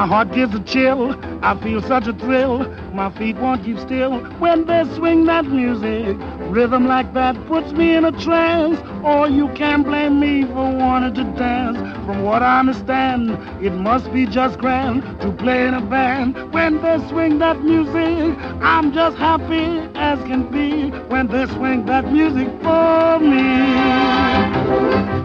heart gets a chill, I feel such a thrill, my feet won't keep still when they swing that music. Rhythm like that puts me in a trance, or you can't blame me for wanting to dance. From what I understand, it must be just grand to play in a band. When they swing that music, I'm just happy as can be when they swing that music for me.